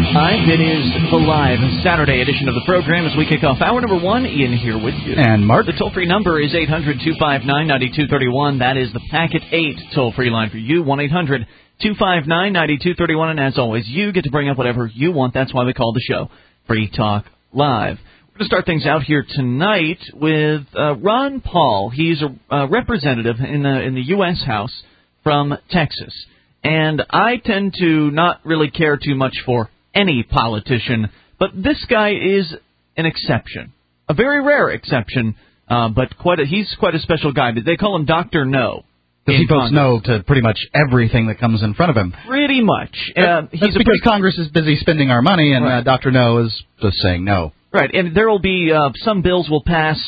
Hi, it is the live Saturday edition of the program as we kick off hour number one. Ian here with you. And Mark. The toll-free number is 800-259-9231. That is the Packet 8 toll-free line for you, 1-800-259-9231. And as always, you get to bring up whatever you want. That's why we call the show Free Talk Live. We're going to start things out here tonight with Ron Paul. He's a representative in the U.S. House from Texas. And I tend to not really care too much for any politician, but this guy is an exception, a very rare exception, but he's quite a special guy. They call him Dr. No. Because he votes no to pretty much everything that comes in front of him. Pretty much. That's because Congress is busy spending our money, and right. Dr. No is just saying no. Right, and there will be some bills will pass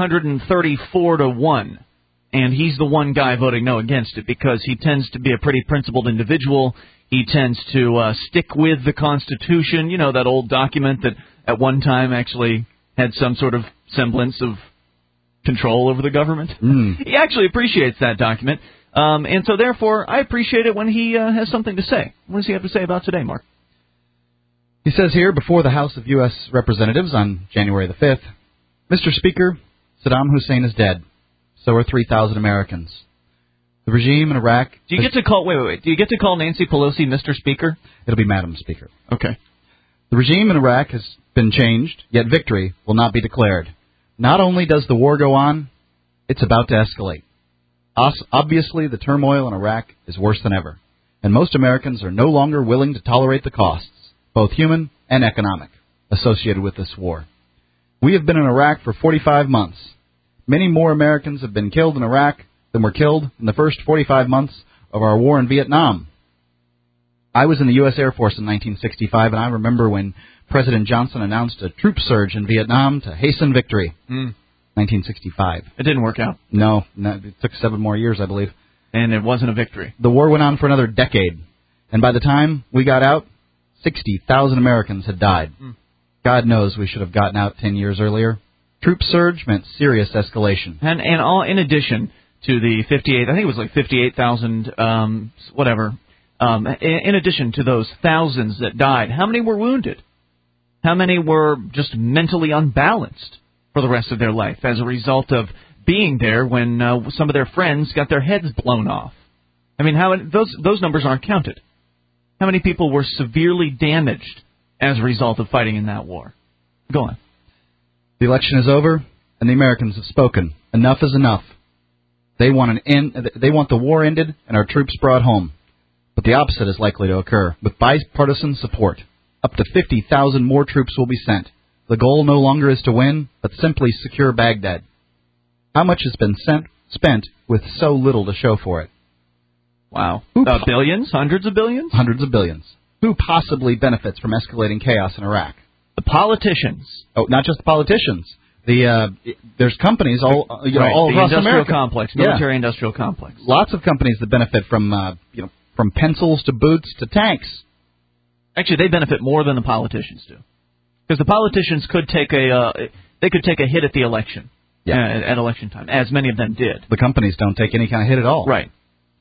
434-1. And he's the one guy voting no against it because he tends to be a pretty principled individual. He tends to stick with the Constitution, that old document that at one time actually had some sort of semblance of control over the government. He actually appreciates that document. And so, therefore, I appreciate it when he has something to say. What does he have to say about today, Mark? He says here, before the House of U.S. Representatives on January the 5th, Mr. Speaker, Saddam Hussein is dead. So are 3,000 Americans. The regime in Iraq... Do you get to call... Wait. Do you get to call Nancy Pelosi Mr. Speaker? It'll be Madam Speaker. Okay. The regime in Iraq has been changed, yet victory will not be declared. Not only does the war go on, it's about to escalate. Obviously, the turmoil in Iraq is worse than ever, and most Americans are no longer willing to tolerate the costs, both human and economic, associated with this war. We have been in Iraq for 45 months. Many more Americans have been killed in Iraq than were killed in the first 45 months of our war in Vietnam. I was in the U.S. Air Force in 1965, and I remember when President Johnson announced a troop surge in Vietnam to hasten victory. 1965. It didn't work out. No, it took 7 more years, I believe. And it wasn't a victory. The war went on for another decade, and by the time we got out, 60,000 Americans had died. God knows we should have gotten out 10 years earlier. Troop surge meant serious escalation. And all in addition to the 58,000, in addition to those thousands that died, how many were wounded? How many were just mentally unbalanced for the rest of their life as a result of being there when some of their friends got their heads blown off? I mean, those numbers aren't counted. How many people were severely damaged as a result of fighting in that war? Go on. The election is over, and the Americans have spoken. Enough is enough. They want an end. They want the war ended and our troops brought home. But the opposite is likely to occur. With bipartisan support, up to 50,000 more troops will be sent. The goal no longer is to win, but simply secure Baghdad. How much has been spent with so little to show for it? Wow. Billions? Hundreds of billions? Hundreds of billions. Who possibly benefits from escalating chaos in Iraq? The politicians. Oh, not just the politicians. There's companies all across America. The industrial complex, military-industrial complex. Lots of companies that benefit from from pencils to boots to tanks. Actually, they benefit more than the politicians do, because the politicians could take a hit at the election, at election time, as many of them did. The companies don't take any kind of hit at all. Right.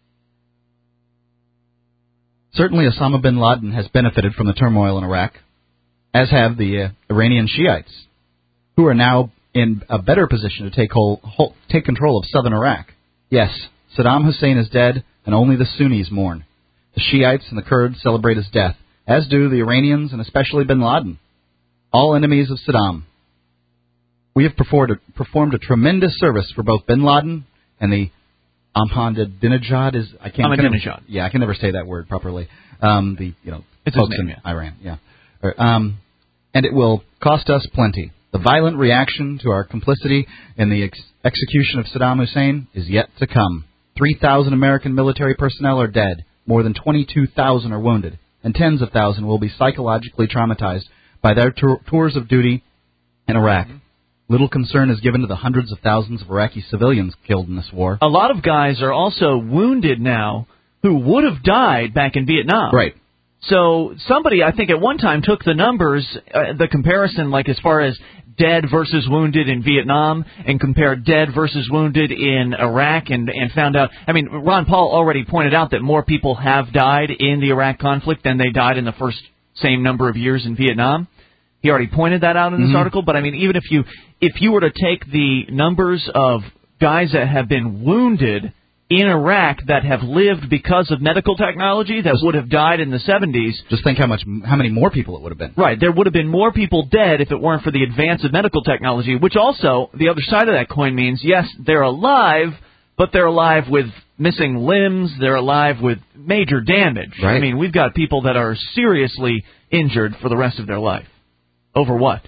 Certainly, Osama bin Laden has benefited from the turmoil in Iraq, as have the Iranian Shiites, who are now in a better position to take control of southern Iraq. Yes, Saddam Hussein is dead, and only the Sunnis mourn. The Shiites and the Kurds celebrate his death, as do the Iranians and especially bin Laden, all enemies of Saddam. We have performed a tremendous service for both bin Laden and the Ahmadinejad. I can never say that word properly. It's folks in Iran. Yeah. And it will cost us plenty. The violent reaction to our complicity in the execution of Saddam Hussein is yet to come. 3,000 American military personnel are dead, more than 22,000 are wounded, and tens of thousands will be psychologically traumatized by their tours of duty in Iraq. Little concern is given to the hundreds of thousands of Iraqi civilians killed in this war. A lot of guys are also wounded now who would have died back in Vietnam. Right. So somebody, I think, at one time took the numbers, the comparison, like as far as dead versus wounded in Vietnam, and compared dead versus wounded in Iraq, and found out, I mean, Ron Paul already pointed out that more people have died in the Iraq conflict than they died in the first same number of years in Vietnam. He already pointed that out in this article. But, I mean, even if you were to take the numbers of guys that have been wounded in Iraq that have lived because of medical technology that would have died in the 70s. Just think how many more people it would have been. Right. There would have been more people dead if it weren't for the advance of medical technology, which also, the other side of that coin means, yes, they're alive, but they're alive with missing limbs. They're alive with major damage. Right. I mean, we've got people that are seriously injured for the rest of their life. Over what?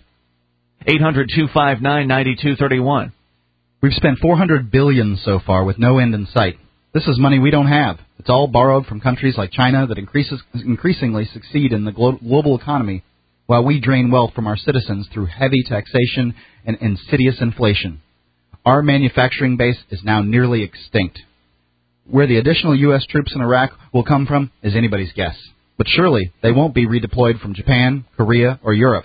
800-259-9231. We've spent $400 billion so far with no end in sight. This is money we don't have. It's all borrowed from countries like China that increasingly succeed in the global economy, while we drain wealth from our citizens through heavy taxation and insidious inflation. Our manufacturing base is now nearly extinct. Where the additional U.S. troops in Iraq will come from is anybody's guess. But surely they won't be redeployed from Japan, Korea, or Europe.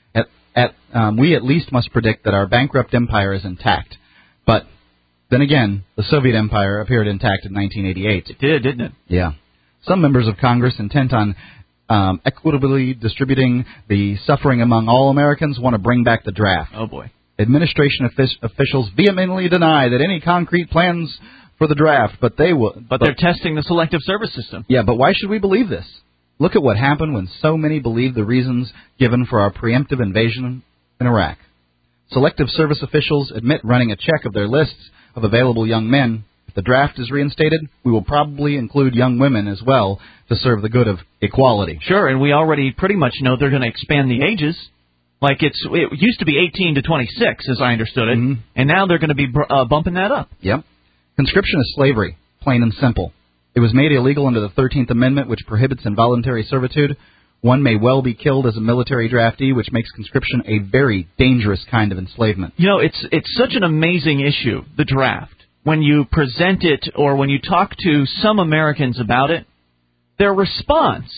We at least must predict that our bankrupt empire is intact. But then again, the Soviet Empire appeared intact in 1988. It did, didn't it? Yeah. Some members of Congress intent on equitably distributing the suffering among all Americans want to bring back the draft. Oh, boy. Administration officials vehemently deny that any concrete plans for the draft, but they will. But they're testing the Selective Service system. Yeah, but why should we believe this? Look at what happened when so many believed the reasons given for our preemptive invasion in Iraq. Selective Service officials admit running a check of their lists of available young men. If the draft is reinstated, we will probably include young women as well to serve the good of equality. Sure, and we already pretty much know they're going to expand the ages. Like it used to be 18 to 26, as I understood it, and now they're going to be bumping that up. Yep. Conscription is slavery, plain and simple. It was made illegal under the 13th Amendment, which prohibits involuntary servitude. One may well be killed as a military draftee, which makes conscription a very dangerous kind of enslavement. You know, it's such an amazing issue, the draft. When you present it or when you talk to some Americans about it, their response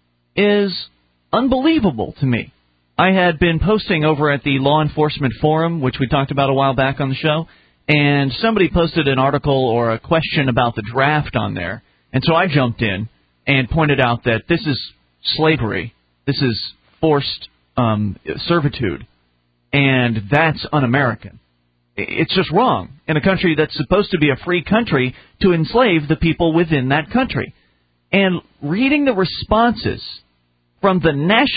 is unbelievable to me. I had been posting over at the Law Enforcement Forum, which we talked about a while back on the show, and somebody posted an article or a question about the draft on there. And so I jumped in and pointed out that this is slavery. This is forced servitude, and that's un-American. It's just wrong in a country that's supposed to be a free country to enslave the people within that country. And reading the responses from these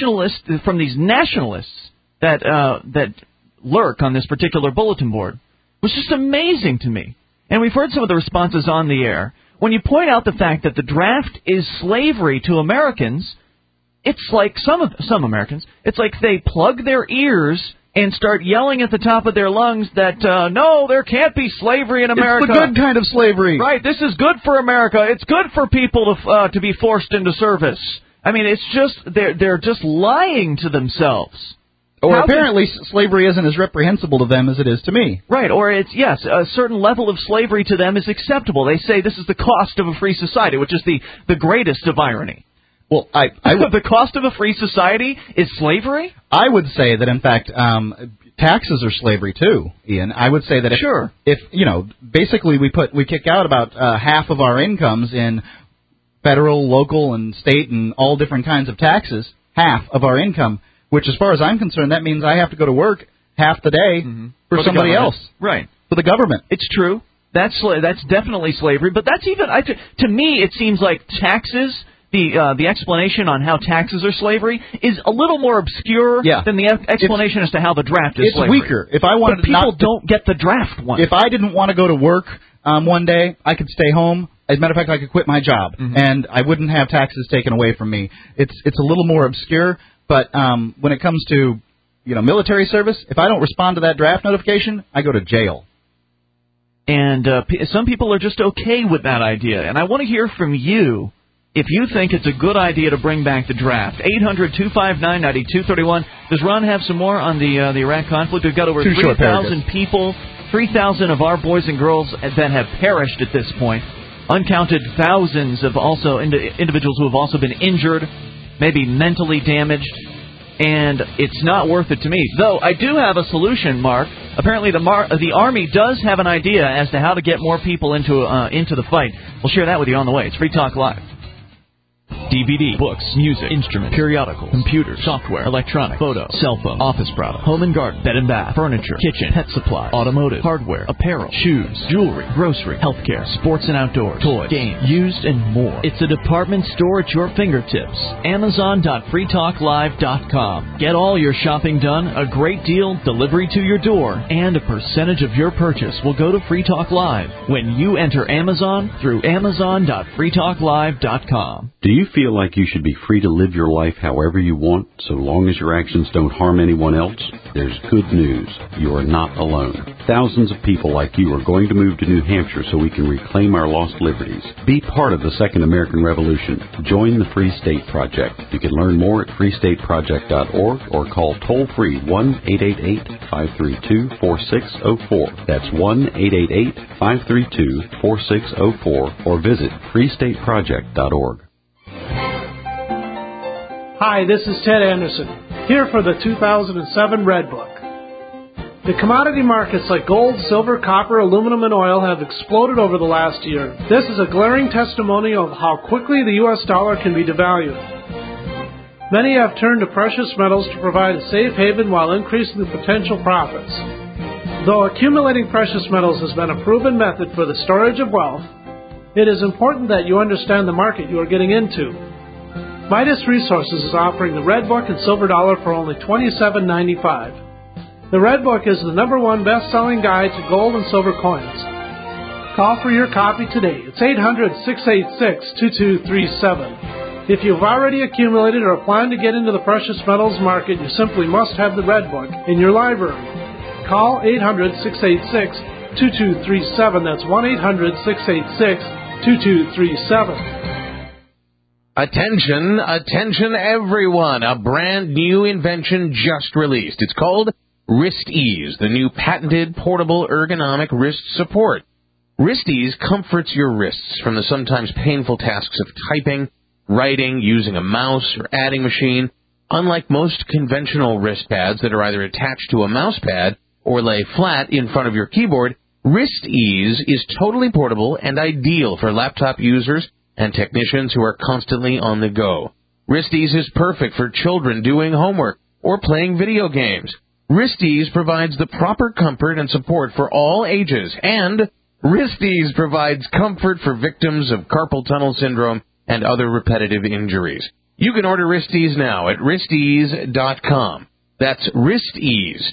nationalists that lurk on this particular bulletin board was just amazing to me. And we've heard some of the responses on the air. When you point out the fact that the draft is slavery to Americans, it's like some Americans, it's like they plug their ears and start yelling at the top of their lungs that, no, there can't be slavery in America. It's the good kind of slavery. Right, this is good for America. It's good for people to be forced into service. I mean, it's just, they're just lying to themselves. Or apparently slavery isn't as reprehensible to them as it is to me. Right, or it's, yes, a certain level of slavery to them is acceptable. They say this is the cost of a free society, which is the greatest of irony. Well, the cost of a free society is slavery? I would say that, in fact, taxes are slavery too, Ian. I would say that if basically we kick out about half of our incomes in federal, local, and state and all different kinds of taxes, half of our income, which as far as I'm concerned, that means I have to go to work half the day for somebody else. Right. For the government. It's true. That's definitely slavery, but that's even, to me, it seems like taxes, the explanation on how taxes are slavery is a little more obscure than the explanation as to how the draft is slavery. It's weaker. If I wanted but people don't get the draft one. If I didn't want to go to work one day, I could stay home. As a matter of fact, I could quit my job, and I wouldn't have taxes taken away from me. It's a little more obscure, but when it comes to military service, if I don't respond to that draft notification, I go to jail. And some people are just okay with that idea, and I want to hear from you. If you think it's a good idea to bring back the draft, 800-259-9231. Does Ron have some more on the Iraq conflict? We've got over 3,000 people, 3,000 of our boys and girls that have perished at this point. Uncounted thousands of also individuals who have also been injured, maybe mentally damaged, and it's not worth it to me. Though I do have a solution, Mark. Apparently the Army does have an idea as to how to get more people into the fight. We'll share that with you on the way. It's Free Talk Live. DVD, books, music, instruments, periodicals, computers, software, electronic, photo, cell phone, office product, home and garden, bed and bath, furniture, kitchen, pet supply, automotive, hardware, apparel, shoes, jewelry, grocery, healthcare, sports and outdoors, toys, games, used, and more. It's a department store at your fingertips. Amazon.freetalklive.com. Get all your shopping done, a great deal, delivery to your door, and a percentage of your purchase will go to Free Talk Live when you enter Amazon through Amazon.freetalklive.com. Do you feel like you should be free to live your life however you want, so long as your actions don't harm anyone else? There's good news. You are not alone. Thousands of people like you are going to move to New Hampshire so we can reclaim our lost liberties. Be part of the Second American Revolution. Join the Free State Project. You can learn more at freestateproject.org or call toll-free 1-888-532-4604. That's 1-888-532-4604 or visit freestateproject.org. Hi, this is Ted Anderson, here for the 2007 Red Book. The commodity markets like gold, silver, copper, aluminum, and oil have exploded over the last year. This is a glaring testimony of how quickly the U.S. dollar can be devalued. Many have turned to precious metals to provide a safe haven while increasing the potential profits. Though accumulating precious metals has been a proven method for the storage of wealth, it is important that you understand the market you are getting into. Midas Resources is offering the Red Book and Silver Dollar for only $27.95. The Red Book is the #1 best-selling guide to gold and silver coins. Call for your copy today. It's 800-686-2237. If you've already accumulated or plan to get into the precious metals market, you simply must have the Red Book in your library. Call 800-686-2237. That's 1-800-686-2237. Attention, attention everyone. A brand new invention just released. It's called WristEase, the new patented portable ergonomic wrist support. WristEase comforts your wrists from the sometimes painful tasks of typing, writing, using a mouse, or adding machine. Unlike most conventional wrist pads that are either attached to a mouse pad or lay flat in front of your keyboard, WristEase is totally portable and ideal for laptop users and technicians who are constantly on the go. WristEase is perfect for children doing homework or playing video games. WristEase provides the proper comfort and support for all ages, and WristEase provides comfort for victims of carpal tunnel syndrome and other repetitive injuries. You can order WristEase now at wristease.com. That's WristEase,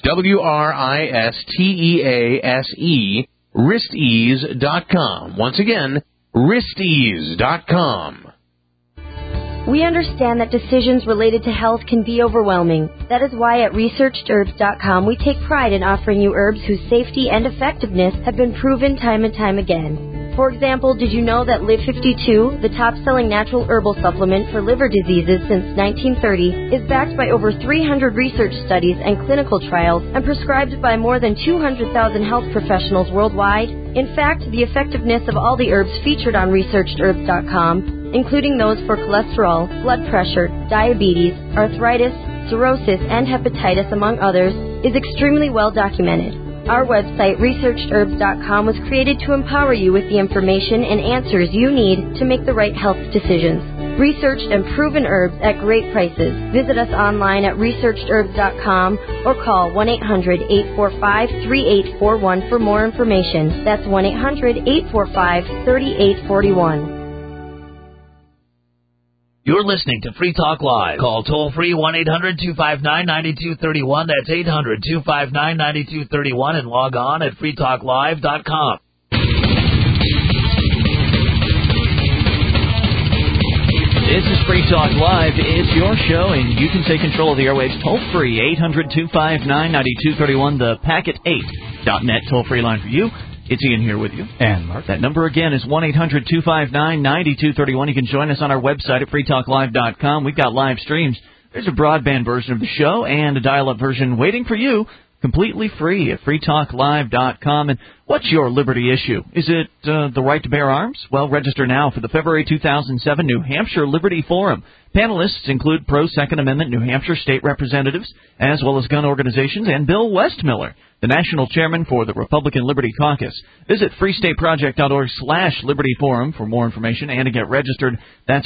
WrIstease, wristease.com. Once again, wristease.com. We understand that decisions related to health can be overwhelming. That is why at ResearchedHerbs.com we take pride in offering you herbs whose safety and effectiveness have been proven time and time again. For example, did you know that Live 52, the top-selling natural herbal supplement for liver diseases since 1930, is backed by over 300 research studies and clinical trials and prescribed by more than 200,000 health professionals worldwide? In fact, the effectiveness of all the herbs featured on ResearchedHerbs.com, including those for cholesterol, blood pressure, diabetes, arthritis, cirrhosis, and hepatitis, among others, is extremely well documented. Our website, ResearchedHerbs.com, was created to empower you with the information and answers you need to make the right health decisions. Researched and proven herbs at great prices. Visit us online at ResearchedHerbs.com or call 1-800-845-3841 for more information. That's 1-800-845-3841. You're listening to Free Talk Live. Call toll-free 1-800-259-9231. That's 800-259-9231 and log on at freetalklive.com. This is Free Talk Live. It's your show, and you can take control of the airwaves toll-free. 800-259-9231, the packet8.net toll-free line for you. It's Ian here with you. And Mark. That number again is 1-800-259-9231. You can join us on our website at freetalklive.com. We've got live streams. There's a broadband version of the show and a dial-up version waiting for you completely free at freetalklive.com. And what's your liberty issue? Is it the right to bear arms? Well, register now for the February 2007 New Hampshire Liberty Forum. Panelists include pro-Second Amendment New Hampshire state representatives, as well as gun organizations, and Bill Westmiller, the national chairman for the Republican Liberty Caucus. Visit freestateproject.org/Liberty Forum for more information and to get registered. That's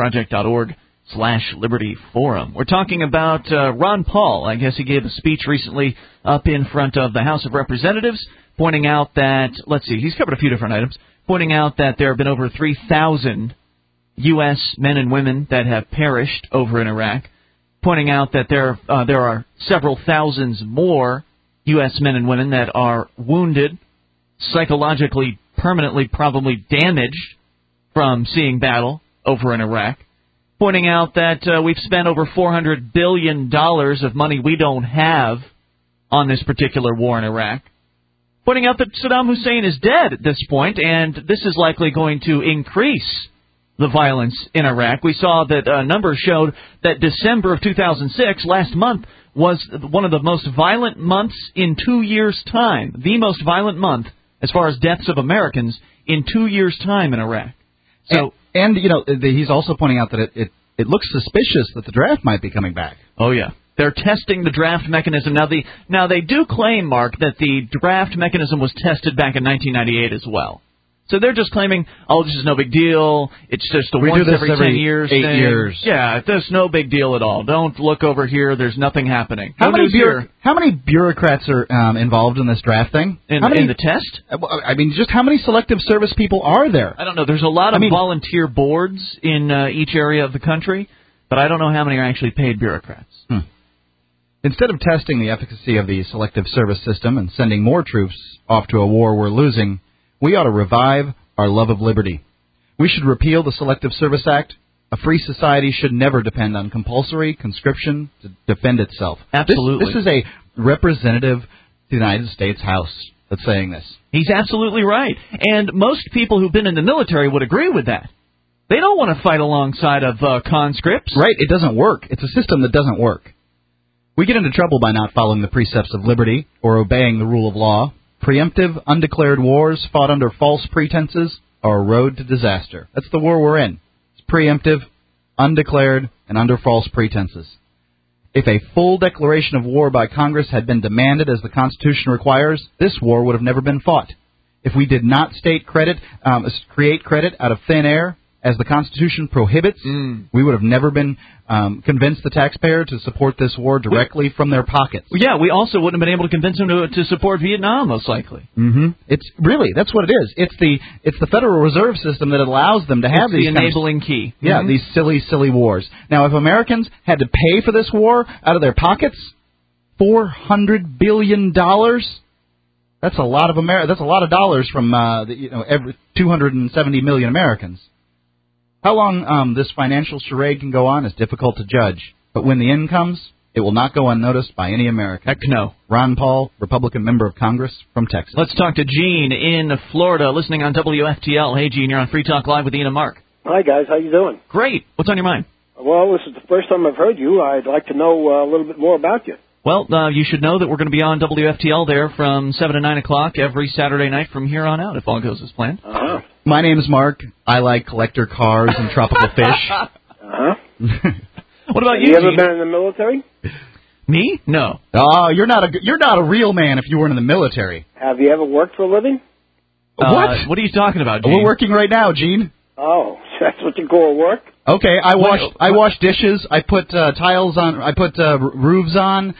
freestateproject.org/Liberty Forum. We're talking about Ron Paul. I guess he gave a speech recently up in front of the House of Representatives, pointing out that, he's covered a few different items, pointing out that there have been over 3,000 U.S. men and women that have perished over in Iraq, pointing out that there are several thousands more U.S. men and women that are wounded, psychologically, permanently, probably damaged from seeing battle over in Iraq, pointing out that we've spent over $400 billion of money we don't have on this particular war in Iraq, pointing out that Saddam Hussein is dead at this point, and this is likely going to increase the violence in Iraq. We saw that numbers showed that December of 2006, last month, was one of the most violent months in 2 years' time, the most violent month as far as deaths of Americans in 2 years' time in Iraq. So, and he's also pointing out that it looks suspicious that the draft might be coming back. Oh, yeah. They're testing the draft mechanism. Now they do claim, Mark, that the draft mechanism was tested back in 1998 as well. So they're just claiming, this is no big deal. It's just a once every 10 years 8 thing. years. Yeah, there's no big deal at all. Don't look over here. There's nothing happening. How many bureaucrats are involved in this draft thing? In the test? I mean, just how many selective service people are there? I don't know. There's a lot of volunteer boards in each area of the country, but I don't know how many are actually paid bureaucrats. Instead of testing the efficacy of the selective service system and sending more troops off to a war we're losing, we ought to revive our love of liberty. We should repeal the Selective Service Act. A free society should never depend on compulsory conscription to defend itself. Absolutely. This is a representative of the United States House that's saying this. He's absolutely right. And most people who've been in the military would agree with that. They don't want to fight alongside of conscripts. Right. It doesn't work. It's a system that doesn't work. We get into trouble by not following the precepts of liberty or obeying the rule of law. Preemptive, undeclared wars fought under false pretenses are a road to disaster. That's the war we're in. It's preemptive, undeclared, and under false pretenses. If a full declaration of war by Congress had been demanded as the Constitution requires, this war would have never been fought. If we did not create credit out of thin air, as the Constitution prohibits, we would have never been convinced the taxpayer to support this war directly from their pockets. Yeah, we also wouldn't have been able to convince them to support Vietnam, most likely. It's really, that's what it is. It's the Federal Reserve System that allows them to have these the enabling key. Yeah, these silly wars. Now, if Americans had to pay for this war out of their pockets, $400 billion. That's a lot of That's a lot of dollars from every 270 million Americans. How long this financial charade can go on is difficult to judge, but when the end comes, it will not go unnoticed by any American. Heck no. Ron Paul, Republican member of Congress from Texas. Let's talk to Gene in Florida, listening on WFTL. Hey, Gene, you're on Free Talk Live with Ian and Mark. Hi, guys. How you doing? Great. What's on your mind? Well, this is the first time I've heard you. I'd like to know a little bit more about you. Well, you should know that we're going to be on WFTL there from 7 to 9 o'clock every Saturday night from here on out, if all goes as planned. Uh-huh. My name is Mark. I like collector cars and tropical fish. Uh-huh. What about you, You ever Gene? been in the military? Me? No. Oh, you're not a real man if you weren't in the military. Have you ever worked for a living? What? What are you talking about, Gene? We're working right now, Gene. Oh, that's what you call work? Okay, I wash dishes. I put tiles on. I put roofs on.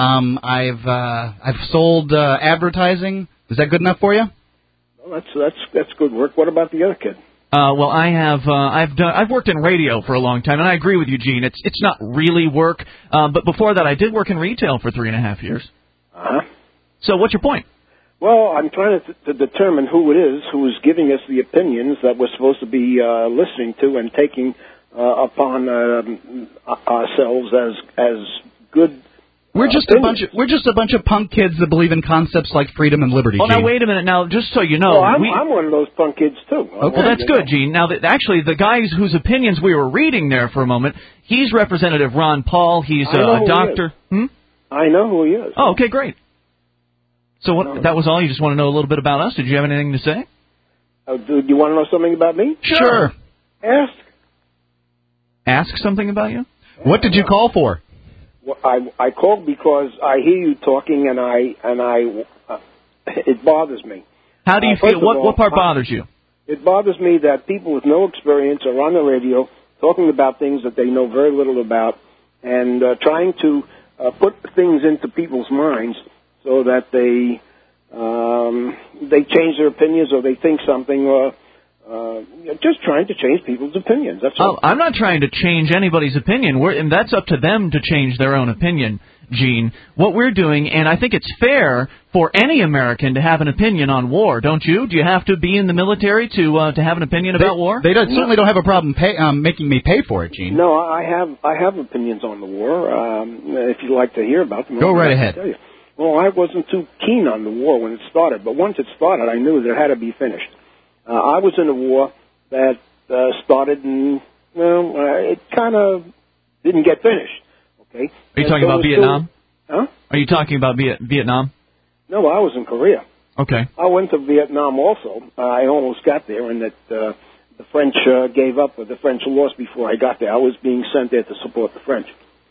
I've sold advertising. Is that good enough for you? Well, that's good work. What about the other kid? Well, I've worked in radio for a long time, and I agree with you, Gene. It's not really work, but before that, I did work in retail for 3.5 years. Uh-huh. So, what's your point? Well, I'm trying to determine who it is who is giving us the opinions that we're supposed to be listening to and taking upon ourselves as good. We're just a bunch of punk kids that believe in concepts like freedom and liberty. Well, Gene. now wait a minute. Now, just so you know, Well, I'm one of those punk kids too. Okay. Well, that's good, Gene. Now, actually, the guys whose opinions we were reading there for a moment, he's Representative Ron Paul. He's a doctor. I know who he is. Oh, okay, great. So that was all? You just want to know a little bit about us? Did you have anything to say? Do you want to know something about me? Sure. Ask. Ask something about you? What did you call for? Well, I called because I hear you talking, and it bothers me. How do you feel? What part bothers you? It bothers me that people with no experience are on the radio talking about things that they know very little about, and trying to put things into people's minds so that they change their opinions or they think something, or just trying to change people's opinions. That's all. I'm not trying to change anybody's opinion, and that's up to them to change their own opinion, Gene. What we're doing, and I think it's fair for any American to have an opinion on war, don't you? Do you have to be in the military to have an opinion about war? They certainly don't have a problem making me pay for it, Gene. No, I have opinions on the war. If you'd like to hear about them, go right ahead. Tell you. Well, I wasn't too keen on the war when it started, but once it started, I knew that it had to be finished. I was in a war that started, and it kind of didn't get finished. Okay. Are you talking about Vietnam? Huh? Are you talking about Vietnam? No, I was in Korea. Okay. I went to Vietnam also. I almost got there, and the French gave up, or the French lost before I got there. I was being sent there to support the French.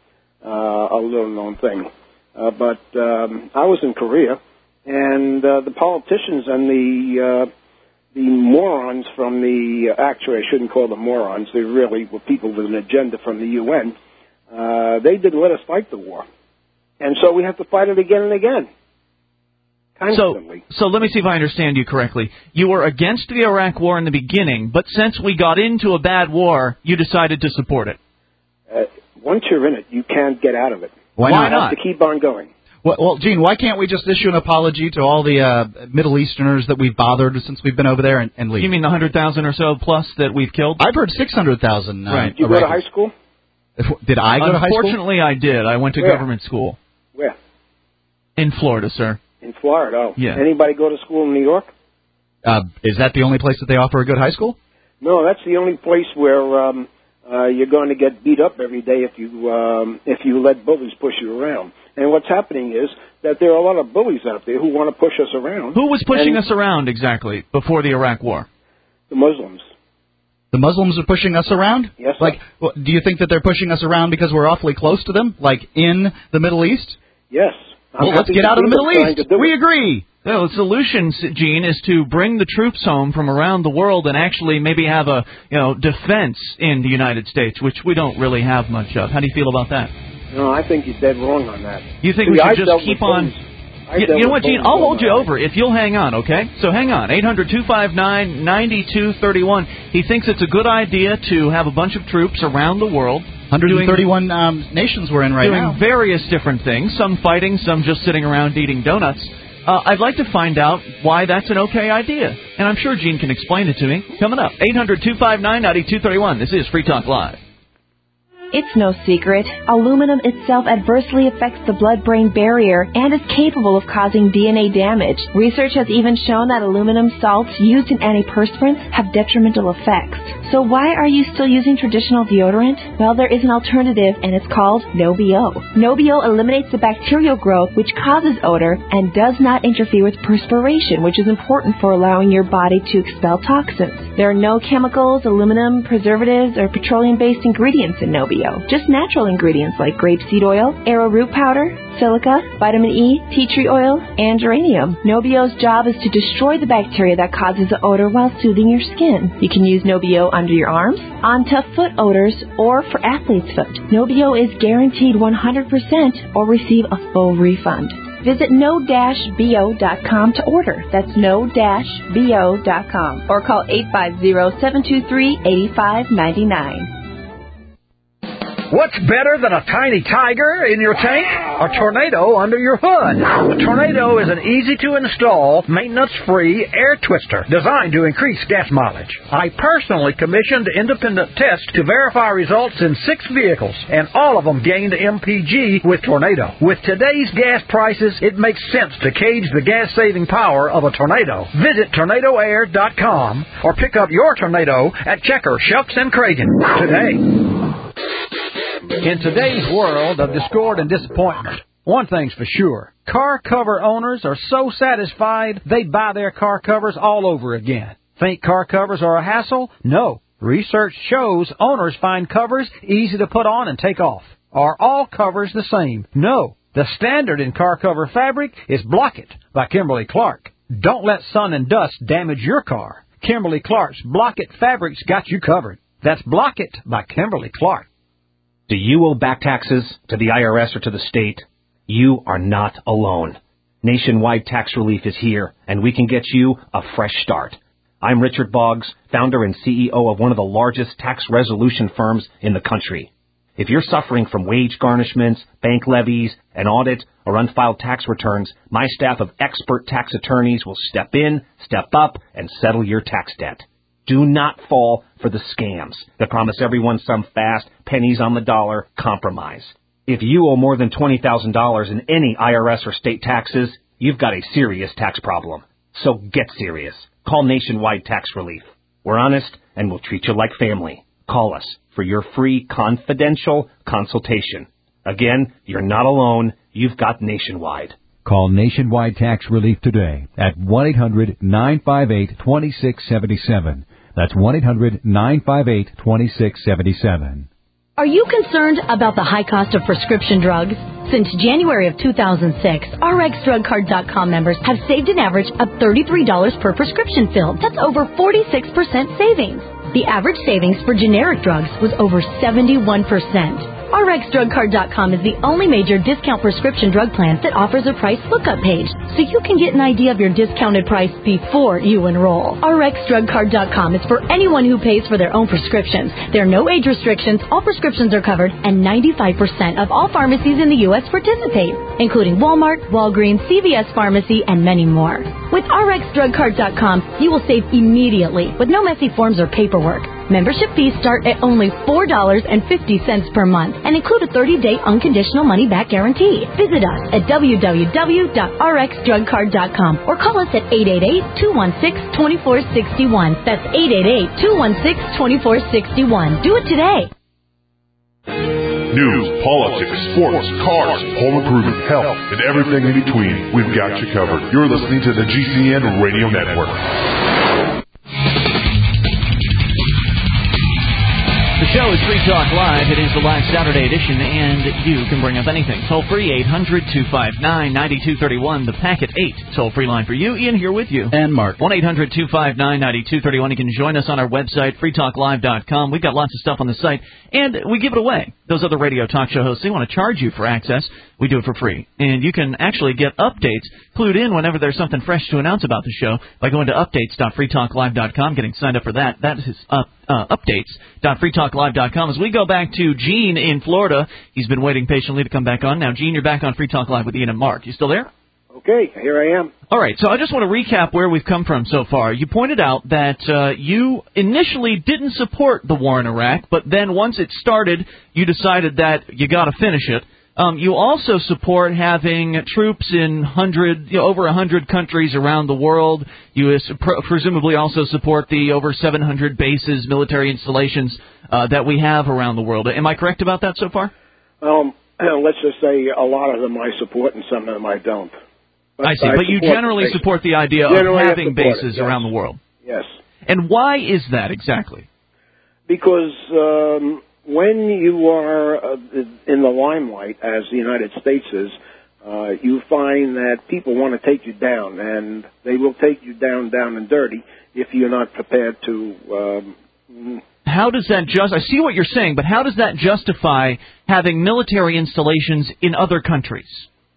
A little-known thing. But I was in Korea, and the politicians and the morons from actually I shouldn't call them morons, they really were people with an agenda from the UN, they didn't let us fight the war. And so we have to fight it again and again. Constantly. So let me see if I understand you correctly. You were against the Iraq War in the beginning, but since we got into a bad war, you decided to support it. Once you're in it, you can't get out of it. Why not? You have to keep on going. Well, Gene, why can't we just issue an apology to all the Middle Easterners that we've bothered since we've been over there and leave? You mean the 100,000 or so plus that we've killed? I've heard 600,000. Right. Did you go to high school? Did I go to high school? Unfortunately, I did. I went to government school. Where? In Florida, sir. In Florida, oh. Yeah. Anybody go to school in New York? Is that the only place that they offer a good high school? No, that's the only place where you're going to get beat up every day if you let bullies push you around. And what's happening is that there are a lot of bullies out there who want to push us around. Who was pushing us around exactly before the Iraq War? The Muslims. The Muslims are pushing us around? Yes, sir. Do you think that they're pushing us around because we're awfully close to them, like in the Middle East? Yes. Well, let's get out of the Middle East. We agree. No, the solution, Gene, is to bring the troops home from around the world and actually maybe have a defense in the United States, which we don't really have much of. How do you feel about that? No, I think you're dead wrong on that. You think we should just keep on... You know what, Gene? I'll hold you over if you'll hang on, okay? So hang on. 800-259-9231. He thinks it's a good idea to have a bunch of troops around the world. 131 nations we're in right now. Doing various different things, some fighting, some just sitting around eating donuts. I'd like to find out why that's an okay idea. And I'm sure Gene can explain it to me. Coming up, 800-259-9231. This is Free Talk Live. It's no secret. Aluminum itself adversely affects the blood-brain barrier and is capable of causing DNA damage. Research has even shown that aluminum salts used in antiperspirants have detrimental effects. So why are you still using traditional deodorant? Well, there is an alternative, and it's called No-BO. No-BO eliminates the bacterial growth, which causes odor, and does not interfere with perspiration, which is important for allowing your body to expel toxins. There are no chemicals, aluminum, preservatives, or petroleum-based ingredients in No-BO. Just natural ingredients like grapeseed oil, arrowroot powder, silica, vitamin E, tea tree oil, and geranium. No-BO's job is to destroy the bacteria that causes the odor while soothing your skin. You can use No-BO under your arms, on tough foot odors, or for athlete's foot. No-BO is guaranteed 100% or receive a full refund. Visit no-bo.com to order. That's no-bo.com. Or call 850-723-8599. What's better than a tiny tiger in your tank? A Tornado under your hood. The Tornado is an easy-to-install, maintenance-free air twister designed to increase gas mileage. I personally commissioned independent tests to verify results in 6 vehicles, and all of them gained MPG with Tornado. With today's gas prices, it makes sense to gauge the gas-saving power of a Tornado. Visit TornadoAir.com or pick up your Tornado at Checker, Shucks, and Cragen today. In today's world of discord and disappointment, One thing's for sure. Car cover owners are so satisfied they'd buy their car covers all over again. Think car covers are a hassle? No. Research shows owners find covers easy to put on and take off. Are all covers the same? No. The standard in car cover fabric is Block-It by Kimberly-Clark. Don't let sun and dust damage your car. Kimberly-Clark's Block-It fabric's got you covered. That's Block-It by Kimberly-Clark. Do you owe back taxes to the IRS or to the state? You are not alone. Nationwide Tax Relief is here, and we can get you a fresh start. I'm Richard Boggs, founder and CEO of one of the largest tax resolution firms in the country. If you're suffering from wage garnishments, bank levies, an audit, or unfiled tax returns, my staff of expert tax attorneys will step in, step up, and settle your tax debt. Do not fall for the scams that promise everyone some fast, pennies on the dollar compromise. If you owe more than $20,000 in any IRS or state taxes, you've got a serious tax problem. So get serious. Call Nationwide Tax Relief. We're honest, and we'll treat you like family. Call us for your free confidential consultation. Again, you're not alone. You've got Nationwide. Call Nationwide Tax Relief today at 1-800-958-2677. That's 1-800-958-2677. Are you concerned about the high cost of prescription drugs? Since January of 2006, RxDrugCard.com members have saved an average of $33 per prescription fill. That's over 46% savings. The average savings for generic drugs was over 71%. RxDrugCard.com is the only major discount prescription drug plan that offers a price lookup page, so you can get an idea of your discounted price before you enroll. RxDrugCard.com is for anyone who pays for their own prescriptions. There are no age restrictions, all prescriptions are covered, and 95% of all pharmacies in the U.S. participate, including Walmart, Walgreens, CVS Pharmacy, and many more. With RxDrugCard.com, you will save immediately with no messy forms or paperwork. Membership fees start at only $4.50 per month and include a 30-day unconditional money-back guarantee. Visit us at www.rxdrugcard.com or call us at 888-216-2461. That's 888-216-2461. Do it today. News, politics, sports, cars, home improvement, health, and everything in between. We've got you covered. You're listening to the GCN Radio Network. The show is Free Talk Live. It is the live Saturday edition, and you can bring up anything. Toll free, 800-259-9231, the Packet 8 toll-free line for you. Ian here with you. And Mark. 1-800-259-9231. You can join us on our website, freetalklive.com. We've got lots of stuff on the site, and we give it away. Those other radio talk show hosts, they want to charge you for access. We do it for free. And you can actually get updates clued in whenever there's something fresh to announce about the show by going to updates.freetalklive.com, getting signed up for that. That is updates.freetalklive.com. As we go back to Gene in Florida, he's been waiting patiently to come back on. Now, Gene, you're back on Free Talk Live with Ian and Mark. You still there? Okay, here I am. All right, so I just want to recap where we've come from so far. You pointed out that you initially didn't support the war in Iraq, but then once it started, you decided that you got to finish it. You also support having troops in over 100 countries around the world. You presumably also support the over 700 bases, military installations that we have around the world. Am I correct about that so far? Let's just say a lot of them I support and some of them I don't. But I see, but you generally support the idea of having bases around the world. Yes. And why is that exactly? Because when you are in the limelight, as the United States is, you find that people want to take you down, and they will take you down and dirty if you're not prepared to. How does that I see what you're saying, but how does that justify having military installations in other countries?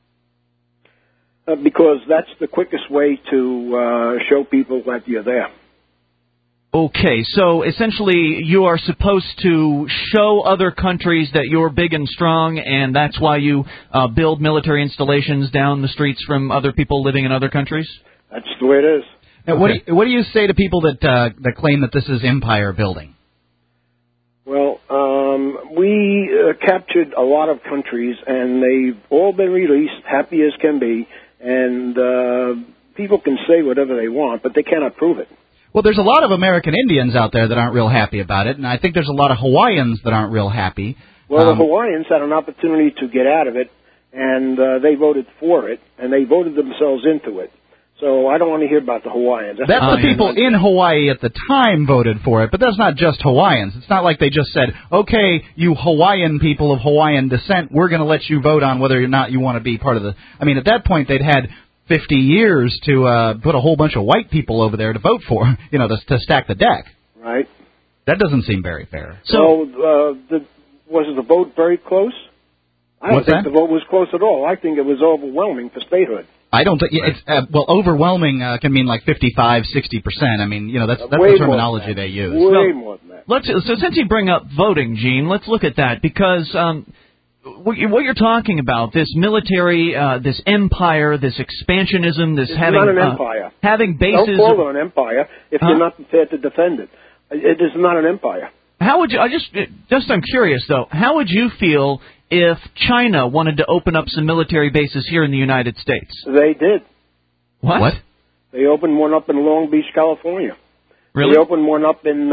Because that's the quickest way to show people that you're there. Okay, so essentially you are supposed to show other countries that you're big and strong, and that's why you build military installations down the streets from other people living in other countries? That's the way it is. Now, what do you say to people that claim that this is empire building? Well, we captured a lot of countries, and they've all been released, happy as can be, and people can say whatever they want, but they cannot prove it. Well, there's a lot of American Indians out there that aren't real happy about it, and I think there's a lot of Hawaiians that aren't real happy. Well, the Hawaiians had an opportunity to get out of it and they voted for it, and they voted themselves into it. So I don't want to hear about the Hawaiians. That's the people in Hawaii at the time voted for it, but that's not just Hawaiians. It's not like they just said, okay, you Hawaiian people of Hawaiian descent, we're going to let you vote on whether or not you want to be part of the... I mean, at that point, they'd had 50 years to put a whole bunch of white people over there to vote for, to stack the deck. Right. That doesn't seem very fair. So, was the vote very close? I don't think the vote was close at all. I think it was overwhelming for statehood. I don't think it's overwhelming can mean like 55, 60%. I mean, that's the terminology they use. Way more than that. So since you bring up voting, Gene, let's look at that because what you're talking about, this military, this empire, this expansionism, this it's having not an empire. Having bases. Don't call it an empire if you're not prepared to defend it. It is not an empire. How would you? I'm curious though. How would you feel if China wanted to open up some military bases here in the United States? They did. What? They opened one up in Long Beach, California. Really? They opened one up in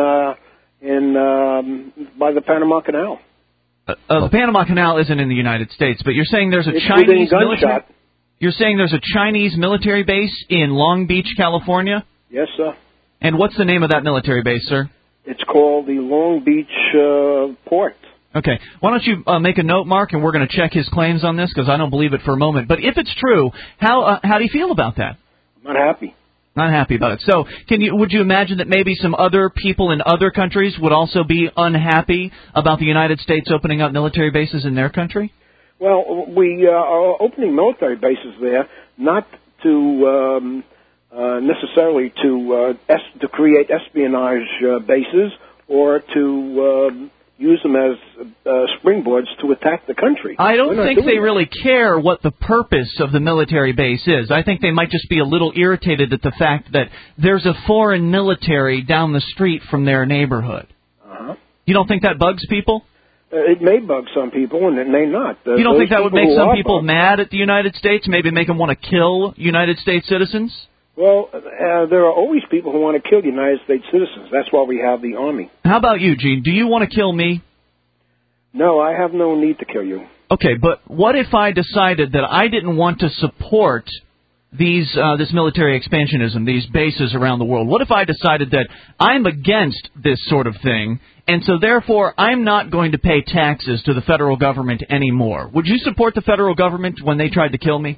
by the Panama Canal. The Panama Canal isn't in the United States, but you're saying there's a Chinese military. You're saying there's a Chinese military base in Long Beach, California? Yes, sir. And what's the name of that military base, sir? It's called the Long Beach Port. Okay. Why don't you make a note, Mark, and we're going to check his claims on this because I don't believe it for a moment. But if it's true, how do you feel about that? I'm not happy. Not happy about it. So, would you imagine that maybe some other people in other countries would also be unhappy about the United States opening up military bases in their country? Well, we are opening military bases there, not to necessarily to create espionage bases or to use them as springboards to attack the country. I don't think they really care what the purpose of the military base is. I think they might just be a little irritated at the fact that there's a foreign military down the street from their neighborhood. Uh-huh. You don't think that bugs people? It may bug some people, and it may not. You don't think that would make some people mad at the United States, maybe make them want to kill United States citizens? Well, there are always people who want to kill United States citizens. That's why we have the Army. How about you, Gene? Do you want to kill me? No, I have no need to kill you. Okay, but what if I decided that I didn't want to support this military expansionism, these bases around the world? What if I decided that I'm against this sort of thing, and so therefore I'm not going to pay taxes to the federal government anymore? Would you support the federal government when they tried to kill me?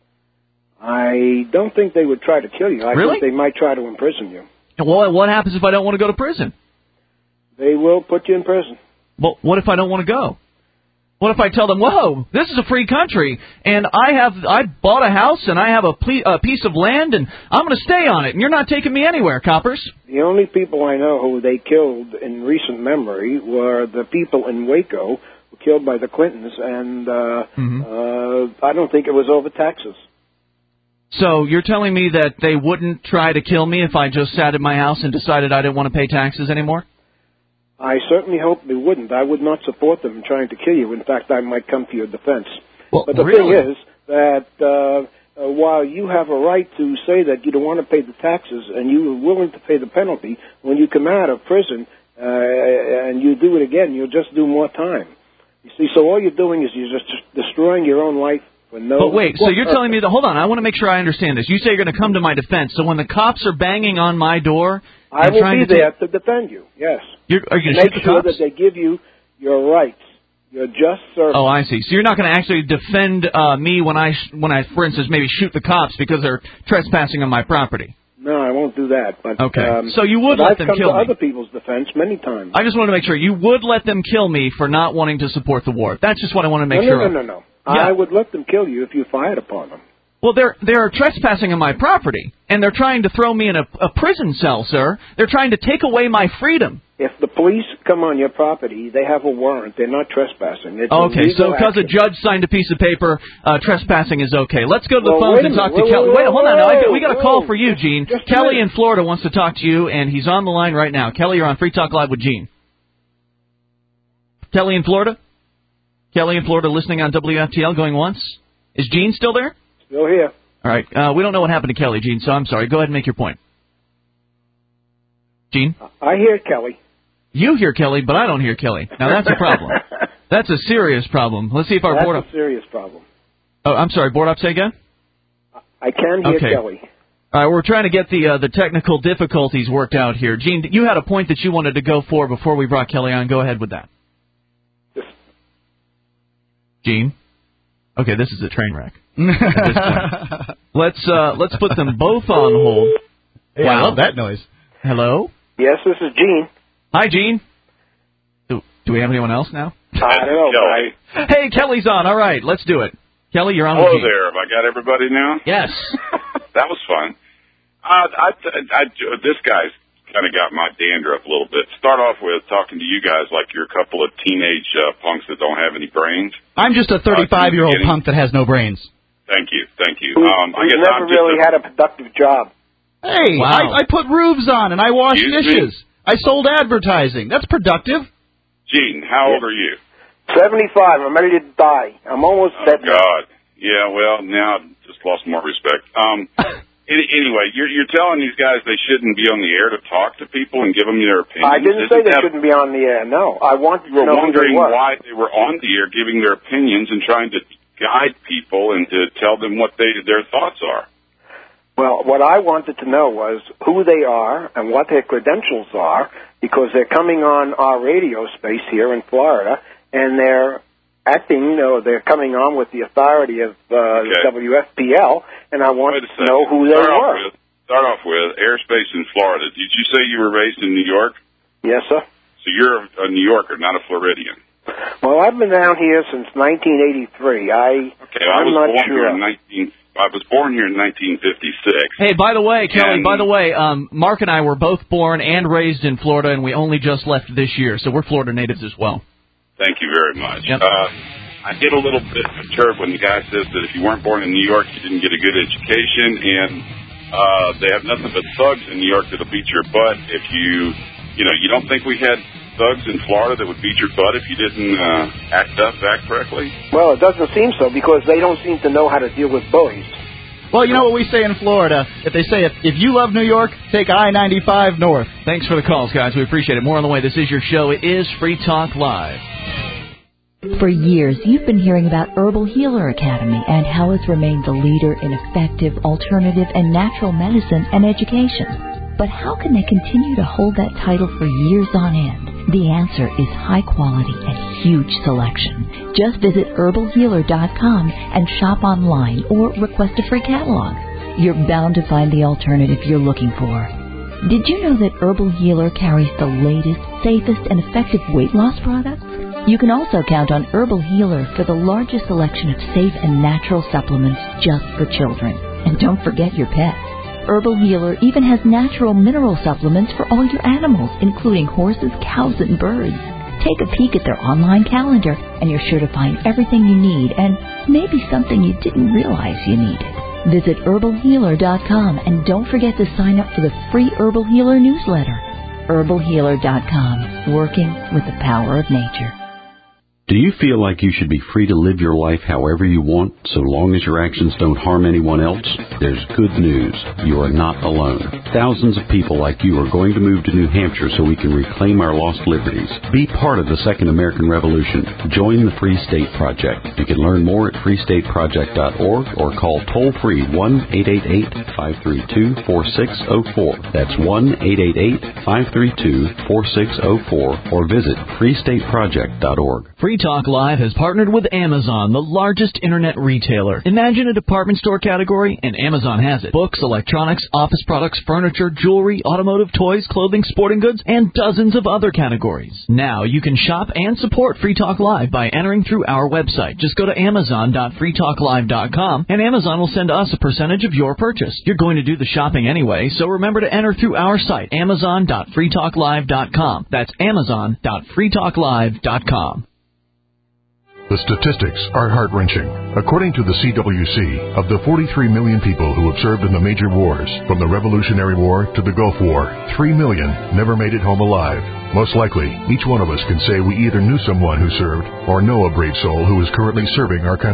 I don't think they would try to kill you. I Really? think they might try to imprison you. Well, what happens if I don't want to go to prison? They will put you in prison. Well, what if I don't want to go? What if I tell them, whoa, this is a free country, and I bought a house, and I have a piece of land, and I'm going to stay on it, and you're not taking me anywhere, coppers? The only people I know who they killed in recent memory were the people in Waco who were killed by the Clintons, and I don't think it was over taxes. So you're telling me that they wouldn't try to kill me if I just sat in my house and decided I didn't want to pay taxes anymore? I certainly hope they wouldn't. I would not support them in trying to kill you. In fact, I might come to your defense. Well, but the really? thing is that while you have a right to say that you don't want to pay the taxes and you are willing to pay the penalty, when you come out of prison and you do it again, you'll just do more time. You see, so all you're doing is you're just destroying your own life. But wait, so you're telling me that, hold on, I want to make sure I understand this. You say you're going to come to my defense, so when the cops are banging on my door... I will be there to defend you, yes. Are you going to make shoot the sure cops? that they give you your rights, your just service. Oh, I see. So you're not going to actually defend me when I, for instance, maybe shoot the cops because they're trespassing on my property? No, I won't do that. But, okay. So you would let them kill me? I've come to other people's defense many times. I just want to make sure. You would let them kill me for not wanting to support the war. That's just what I want to make sure of. No. Yeah. I would let them kill you if you fired upon them. Well, they're trespassing on my property, and they're trying to throw me in a prison cell, sir. They're trying to take away my freedom. If the police come on your property, they have a warrant. They're not trespassing. It's okay, so because a judge signed a piece of paper, trespassing is okay. Let's go to the phones and talk to Kelly. Wait, hold on. We got a call for you, Gene. Kelly in Florida wants to talk to you, and he's on the line right now. Kelly, you're on Free Talk Live with Gene. Kelly in Florida? Kelly in Florida listening on WFTL going once. Is Gene still there? Still here. All right. We don't know what happened to Kelly, Gene, so I'm sorry. Go ahead and make your point. Gene? I hear Kelly. You hear Kelly, but I don't hear Kelly. Now, that's a problem. That's a serious problem. Let's see if our board... That's a serious problem. Oh, I'm sorry, board up, say again? I can hear Okay. Kelly. All right, we're trying to get the technical difficulties worked out here. Gene, you had a point that you wanted to go for before we brought Kelly on. Go ahead with that. Gene? Okay, this is a train wreck. At this point. Let's put them both on hold. Hey, I love that noise. Hello? Yes, this is Gene. Hi, Gene. Do we have anyone else now? I don't know. Kelly. Hey, Kelly's on. All right, let's do it. Kelly, you're on Hello with Gene. there. Have I got everybody now? Yes. That was fun. This guy's kind of got my dander up a little bit. Start off with talking to you guys like you're a couple of teenage punks that don't have any brains. I'm just a 35-year-old punk that has no brains. Thank you. We've I'm never really had a productive job. Hey, wow. I put roofs on and I wash Excuse dishes. I sold advertising. That's productive. Gene, how old are you? 75. I'm ready to die. I'm almost dead. God. Yeah, well, now I just lost more respect. Anyway, you're telling these guys they shouldn't be on the air to talk to people and give them their opinions. I didn't say they shouldn't be on the air. No, I wanted to You were know who they wondering were. why they were on the air giving their opinions and trying to guide people and to tell them what their thoughts are. Well, what I wanted to know was who they are and what their credentials are, because they're coming on our radio space here in Florida, and they're acting, they're coming on with the authority of WFPL, and I wanted to know who they were. Start off with airspace in Florida. Did you say you were raised in New York? Yes, sir. So you're a New Yorker, not a Floridian. Well, I've been down here since 1983. I was born here in 1956. Hey, by the way, Kelly, Mark and I were both born and raised in Florida, and we only just left this year, so we're Florida natives as well. Thank you very much. Yep. I get a little bit perturbed when the guy says that if you weren't born in New York, you didn't get a good education, and they have nothing but thugs in New York that'll beat your butt if you don't think we had thugs in Florida that would beat your butt if you didn't act correctly? Well, it doesn't seem so, because they don't seem to know how to deal with bullies. Well, you know what we say in Florida? They say if you love New York, take I-95 north. Thanks for the calls, guys. We appreciate it. More on the way. This is your show. It is Free Talk Live. For years, you've been hearing about Herbal Healer Academy and how it's remained the leader in effective, alternative, and natural medicine and education. But how can they continue to hold that title for years on end? The answer is high quality and huge selection. Just visit herbalhealer.com and shop online or request a free catalog. You're bound to find the alternative you're looking for. Did you know that Herbal Healer carries the latest, safest, and effective weight loss products? You can also count on Herbal Healer for the largest selection of safe and natural supplements just for children. And don't forget your pets. Herbal Healer even has natural mineral supplements for all your animals, including horses, cows, and birds. Take a peek at their online calendar, and you're sure to find everything you need and maybe something you didn't realize you needed. Visit herbalhealer.com and don't forget to sign up for the free Herbal Healer newsletter. herbalhealer.com, working with the power of nature. Do you feel like you should be free to live your life however you want, so long as your actions don't harm anyone else? There's good news. You are not alone. Thousands of people like you are going to move to New Hampshire so we can reclaim our lost liberties. Be part of the Second American Revolution. Join the Free State Project. You can learn more at freestateproject.org or call toll-free 1-888-532-4604. That's 1-888-532-4604 or visit freestateproject.org. Free Talk Live has partnered with Amazon, the largest internet retailer. Imagine a department store category, and Amazon has it. Books, electronics, office products, furniture, jewelry, automotive, toys, clothing, sporting goods, and dozens of other categories. Now you can shop and support Free Talk Live by entering through our website. Just go to amazon.freetalklive.com, and Amazon will send us a percentage of your purchase. You're going to do the shopping anyway, so remember to enter through our site, amazon.freetalklive.com. That's amazon.freetalklive.com. The statistics are heart-wrenching. According to the CWC, of the 43 million people who have served in the major wars, from the Revolutionary War to the Gulf War, 3 million never made it home alive. Most likely, each one of us can say we either knew someone who served or know a brave soul who is currently serving our country.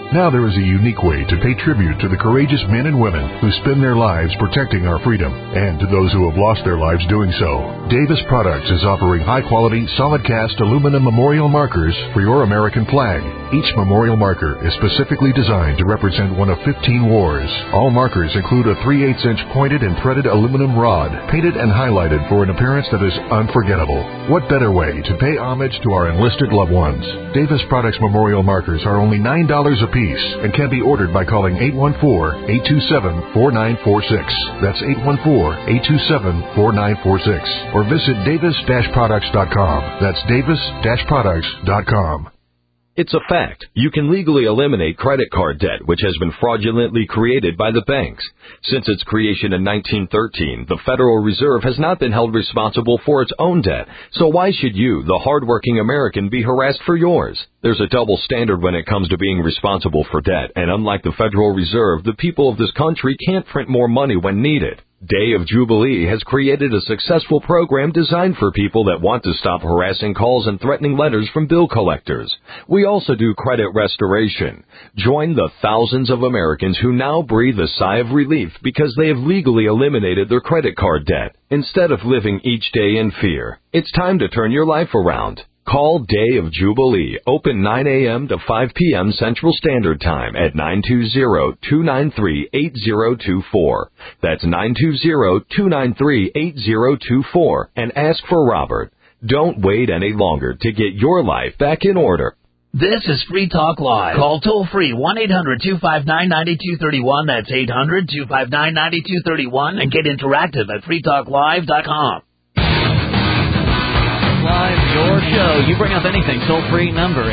Now there is a unique way to pay tribute to the courageous men and women who spend their lives protecting our freedom, and to those who have lost their lives doing so. Davis Products is offering high-quality, solid-cast aluminum memorial markers for your American flag. Each memorial marker is specifically designed to represent one of 15 wars. All markers include a 3/8-inch pointed and threaded aluminum rod, painted and highlighted for an appearance that is unforgettable. What better way to pay homage to our enlisted loved ones? Davis Products memorial markers are only $9 a piece and can be ordered by calling 814-827-4946. That's 814-827-4946. Or visit davis-products.com. That's davis-products.com. It's a fact. You can legally eliminate credit card debt, which has been fraudulently created by the banks. Since its creation in 1913, the Federal Reserve has not been held responsible for its own debt. So why should you, the hardworking American, be harassed for yours? There's a double standard when it comes to being responsible for debt, and unlike the Federal Reserve, the people of this country can't print more money when needed. Day of Jubilee has created a successful program designed for people that want to stop harassing calls and threatening letters from bill collectors. We also do credit restoration. Join the thousands of Americans who now breathe a sigh of relief because they have legally eliminated their credit card debt instead of living each day in fear. It's time to turn your life around. Call Day of Jubilee, open 9 a.m. to 5 p.m. Central Standard Time at 920-293-8024. That's 920-293-8024, and ask for Robert. Don't wait any longer to get your life back in order. This is Free Talk Live. Call toll-free 1-800-259-9231. That's 800-259-9231. And get interactive at freetalklive.com. Live, your show. You bring up anything. Toll-free number,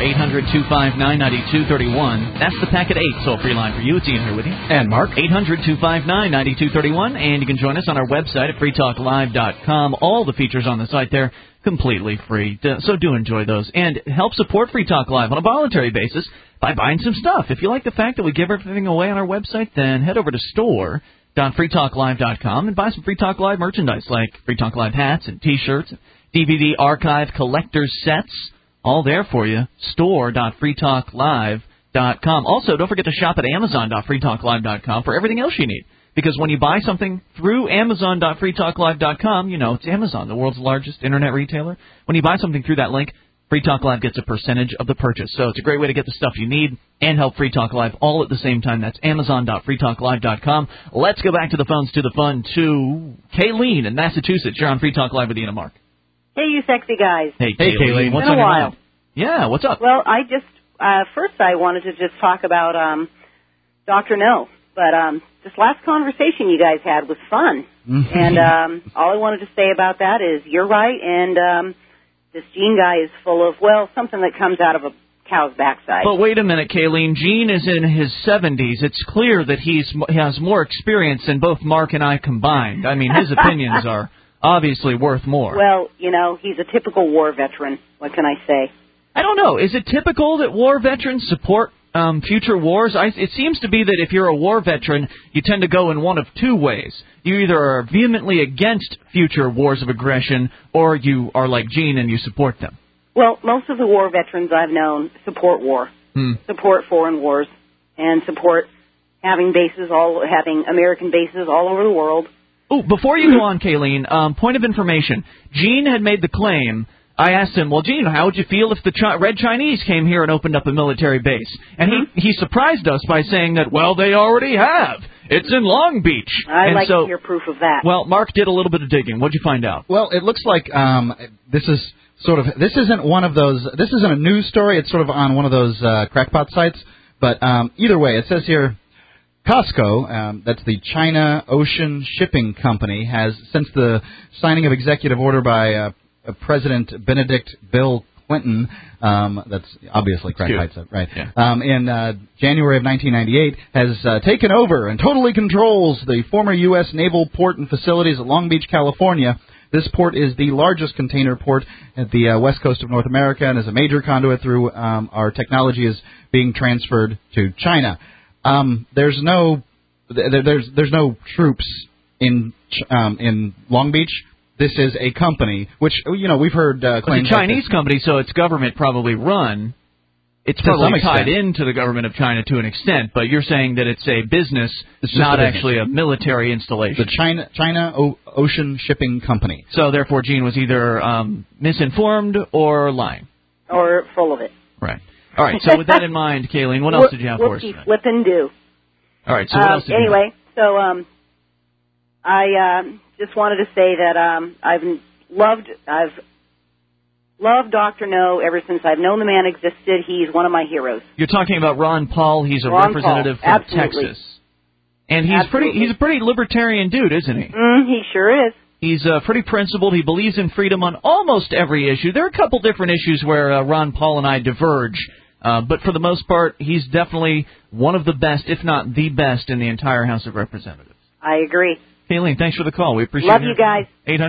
800-259-9231. That's the Packet 8 toll-free line for you. It's Ian here with you. And Mark. 800-259-9231. And you can join us on our website at freetalklive.com. All the features on the site there, completely free. So do enjoy those. And help support Free Talk Live on a voluntary basis by buying some stuff. If you like the fact that we give everything away on our website, then head over to store.freetalklive.com and buy some Free Talk Live merchandise like Free Talk Live hats and T-shirts, DVD archive collector's sets, all there for you. Store.freetalklive.com. Also, don't forget to shop at Amazon.freetalklive.com for everything else you need. Because when you buy something through Amazon.freetalklive.com, you know, it's Amazon, the world's largest internet retailer. When you buy something through that link, Free Talk Live gets a percentage of the purchase. So it's a great way to get the stuff you need and help Free Talk Live all at the same time. That's Amazon.freetalklive.com. Let's go back to the phones, to the fun, to Kayleen in Massachusetts. You're on Free Talk Live with Ian and Mark. Hey, you sexy guys. Hey, Kayleen. What's on your mind? Yeah, what's up? Well, I just, first I wanted to just talk about Dr. No. But this last conversation you guys had was fun. And all I wanted to say about that is you're right, and this Gene guy is full of, well, something that comes out of a cow's backside. But wait a minute, Kayleen. Gene is in his 70s. It's clear that he has more experience than both Mark and I combined. I mean, his opinions are obviously worth more. Well, you know, he's a typical war veteran. What can I say? I don't know. Is it typical that war veterans support future wars? It seems to be that if you're a war veteran, you tend to go in one of two ways. You either are vehemently against future wars of aggression, or you are like Gene and you support them. Well, most of the war veterans I've known support war, support foreign wars, and support having American bases all over the world. Oh, before you go on, Kayleen, point of information. Gene had made the claim. I asked him, well, Gene, how would you feel if the Red Chinese came here and opened up a military base? And he surprised us by saying that, well, they already have. It's in Long Beach. I'd like to hear proof of that. Well, Mark did a little bit of digging. What'd you find out? Well, it looks like this isn't one of those, this isn't a news story. It's sort of on one of those crackpot sites. But either way, it says here, Costco, that's the China Ocean Shipping Company, has, since the signing of executive order by President Benedict Bill Clinton, that's obviously crackpot, right? Yeah. In January of 1998, has taken over and totally controls the former U.S. naval port and facilities at Long Beach, California. This port is the largest container port at the west coast of North America and is a major conduit through our technology is being transferred to China. There's no troops in Long Beach. This is a company, which, you know, we've heard claims. It's a Chinese company, so it's government probably run. It's To some probably extent. tied into the government of China to an extent, but you're saying that it's a business, It's just not a business. actually a military installation. The China Ocean Shipping Company. So therefore, Gene was either misinformed or lying. Or full of it. Right. All right. So with that in mind, Kayleen, what else did you have for us? Whoopsie flippin' do. All right. So what else did you have? Anyway, so I just wanted to say that I've loved Dr. No ever since I've known the man existed. He's one of my heroes. You're talking about Ron Paul. He's a Ron representative Paul. from Absolutely. Texas. And he's a pretty libertarian dude, isn't he? He sure is. He's pretty principled. He believes in freedom on almost every issue. There are a couple different issues where Ron Paul and I diverge, but for the most part, he's definitely one of the best, if not the best, in the entire House of Representatives. I agree. Kayleen, thanks for the call. We appreciate it. Love you guys.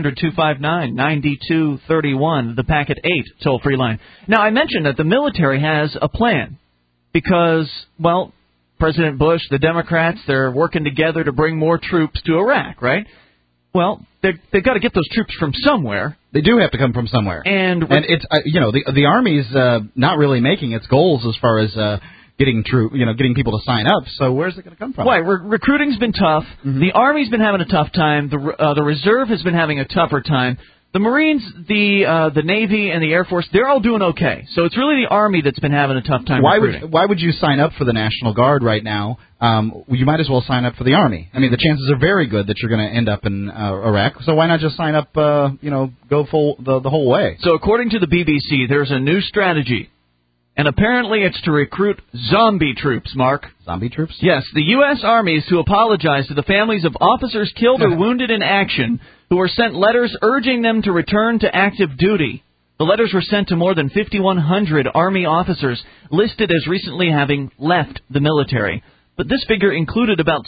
800-259-9231, the Packet 8 toll-free line. Now, I mentioned that the military has a plan because, well, President Bush, the Democrats, they're working together to bring more troops to Iraq, right? Well, they've got to get those troops from somewhere. They do have to come from somewhere. And it's the Army's not really making its goals as far as getting people to sign up. So where's it going to come from? Right, recruiting's been tough. Mm-hmm. The Army's been having a tough time. The Reserve has been having a tougher time. The Marines, the Navy, and the Air Force, they're all doing okay. So it's really the Army that's been having a tough time recruiting. Why would you sign up for the National Guard right now? You might as well sign up for the Army. I mean, the chances are very good that you're going to end up in Iraq. So why not just sign up? Go full the whole way. So according to the BBC, there's a new strategy. And apparently it's to recruit zombie troops, Mark. Zombie troops? Yes, the U.S. Army is to apologize to the families of officers killed or wounded in action who were sent letters urging them to return to active duty. The letters were sent to more than 5,100 Army officers listed as recently having left the military. But this figure included about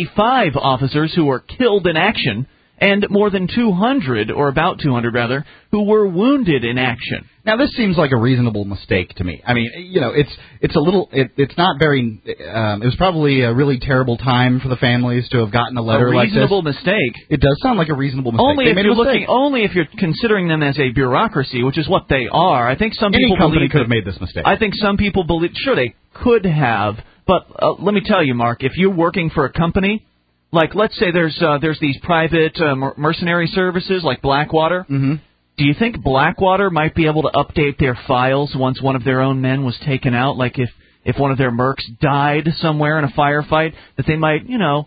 75 officers who were killed in action and more than 200, or about 200 rather, who were wounded in action. Now, this seems like a reasonable mistake to me. I mean, it's a little, it's not very, it was probably a really terrible time for the families to have gotten a letter like this. A reasonable mistake. It does sound like a reasonable mistake. Only if you're considering them as a bureaucracy, which is what they are. I think some people company believe could have made this mistake. I think some people believe, sure, they could have, but let me tell you, Mark, if you're working for a company, like let's say there's these private mercenary services like Blackwater. Mm-hmm. Do you think Blackwater might be able to update their files once one of their own men was taken out? Like if one of their mercs died somewhere in a firefight, that they might,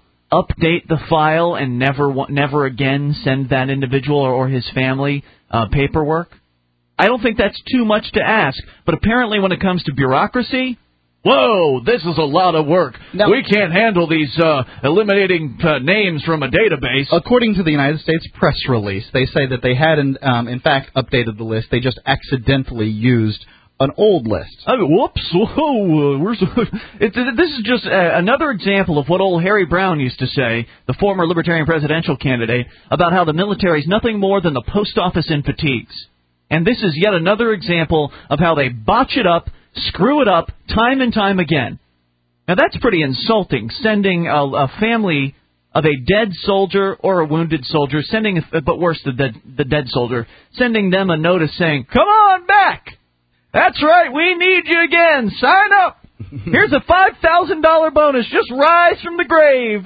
update the file and never again send that individual or his family paperwork? I don't think that's too much to ask. But apparently when it comes to bureaucracy, whoa, this is a lot of work. Now, we can't handle these eliminating names from a database. According to the United States press release, they say that they hadn't, in fact, updated the list. They just accidentally used an old list. Whoops. Whoa, this is just another example of what old Harry Brown used to say, the former Libertarian presidential candidate, about how the military is nothing more than the post office in fatigues. And this is yet another example of how they botch it up, screw it up time and time again. Now, that's pretty insulting, sending a family of a dead soldier or a wounded soldier, but worse, the dead soldier, sending them a notice saying, come on back. That's right, we need you again. Sign up. Here's a $5,000 bonus. Just rise from the grave.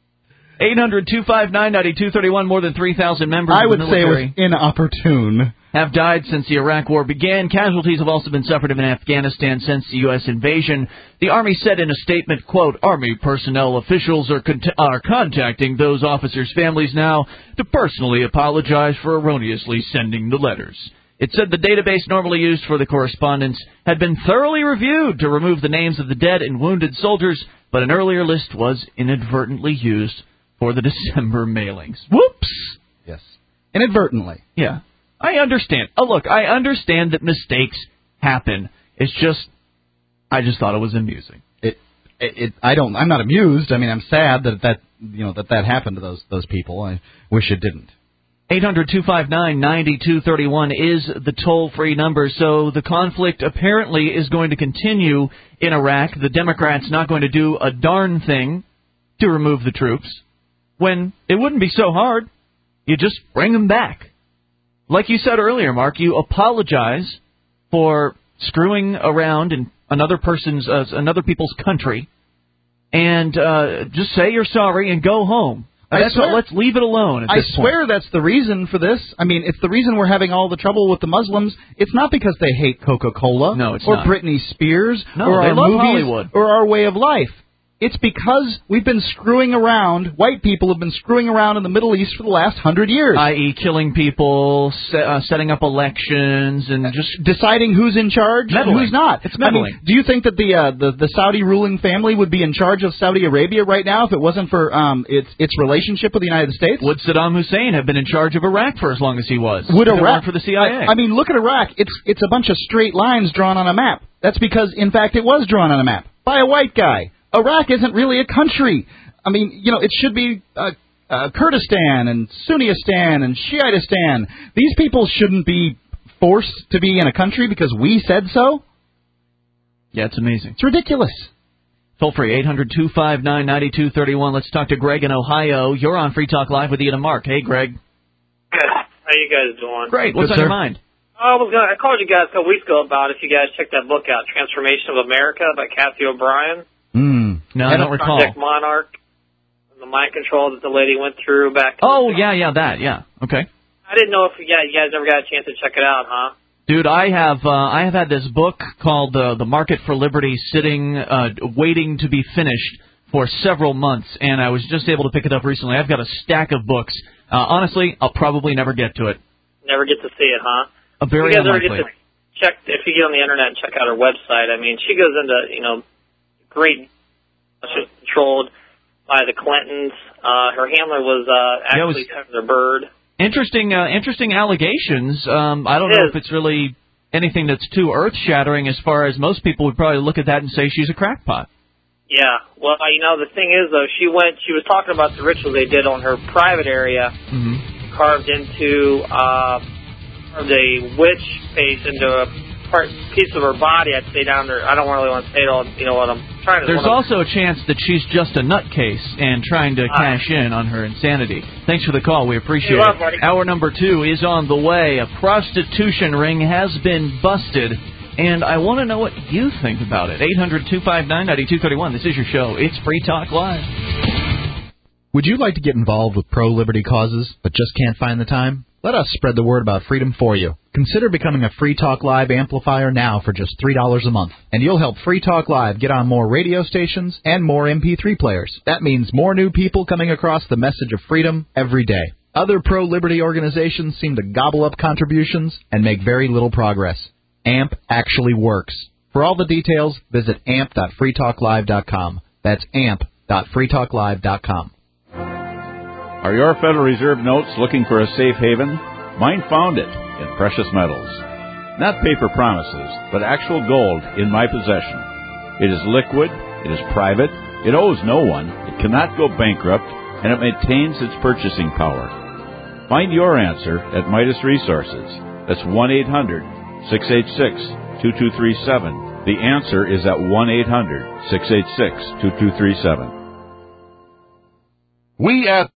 800-259-9231, more than 3,000 members I of would the say military. it was inopportune. Have died since the Iraq War began. Casualties have also been suffered in Afghanistan since the U.S. invasion. The Army said in a statement, quote, Army personnel officials are contacting those officers' families now to personally apologize for erroneously sending the letters. It said the database normally used for the correspondence had been thoroughly reviewed to remove the names of the dead and wounded soldiers, but an earlier list was inadvertently used for the December mailings. Whoops! Yes. Inadvertently. Yeah. I understand. Oh, look, I understand that mistakes happen. It's just, I just thought it was amusing. I'm not amused. I mean, I'm sad that happened to those people. I wish it didn't. 800-259-9231 is the toll-free number. So the conflict apparently is going to continue in Iraq. The Democrats not going to do a darn thing to remove the troops when it wouldn't be so hard. You just bring them back. Like you said earlier, Mark, you apologize for screwing around and another people's country, and just say you're sorry and go home. Let's leave it alone at this point. I swear that's the reason for this. I mean, it's the reason we're having all the trouble with the Muslims. It's not because they hate Coca-Cola or Britney Spears or they our love movies Hollywood or our way of life. It's because we've been screwing around, white people have been screwing around in the Middle East for the last 100 years. I.e. killing people, setting up elections, and just deciding who's in charge and who's not. It's meddling. I mean, do you think that the Saudi ruling family would be in charge of Saudi Arabia right now if it wasn't for its relationship with the United States? Would Saddam Hussein have been in charge of Iraq for as long as he was? Would if it Iraq weren't for the CIA? I mean, look at Iraq. It's a bunch of straight lines drawn on a map. That's because, in fact, it was drawn on a map by a white guy. Iraq isn't really a country. I mean, it should be Kurdistan and Sunnistan and Shiitistan. These people shouldn't be forced to be in a country because we said so. Yeah, it's amazing. It's ridiculous. Toll free, 800-259-9231. Let's talk to Greg in Ohio. You're on Free Talk Live with Ian and Mark. Hey, Greg. How you guys doing? Great. What's on your mind? I called you guys a couple weeks ago about if you guys checked that book out, Transformation of America by Kathy O'Brien. No, I don't recall. Project Monarch, and the mind control that the lady went through back. Yeah. Okay. I didn't know if you guys ever got a chance to check it out, huh? Dude, I have had this book called The Market for Liberty sitting, waiting to be finished for several months, and I was just able to pick it up recently. I've got a stack of books. Honestly, I'll probably never get to it. Never get to see it, huh? Very unlikely. Ever get to check, if you get on the internet and check out her website, I mean, she goes into, great, controlled by the Clintons. Her handler was actually Senator Byrd. Interesting allegations. I don't know if it's really anything that's too earth-shattering as far as most people would probably look at that and say she's a crackpot. Yeah. Well, the thing is, though, she was talking about the ritual they did on her private area, carved into a witch face into a piece of her body. I'd say down there. I don't really want to say it all. You know what I'm trying to. There's also a chance that she's just a nutcase and trying to cash in on her insanity. Thanks for the call. We appreciate it. Buddy. Hour number 2 is on the way. A prostitution ring has been busted, and I want to know what you think about it. 800-259-9231. This is your show. It's Free Talk Live. Would you like to get involved with pro-liberty causes but just can't find the time? Let us spread the word about freedom for you. Consider becoming a Free Talk Live amplifier now for just $3 a month. And you'll help Free Talk Live get on more radio stations and more MP3 players. That means more new people coming across the message of freedom every day. Other pro-liberty organizations seem to gobble up contributions and make very little progress. AMP actually works. For all the details, visit amp.freetalklive.com. That's amp.freetalklive.com. Are your Federal Reserve notes looking for a safe haven? Mine found it in precious metals. Not paper promises, but actual gold in my possession. It is liquid, it is private, it owes no one, it cannot go bankrupt, and it maintains its purchasing power. Find your answer at Midas Resources. That's 1-800-686-2237. The answer is at 1-800-686-2237. We at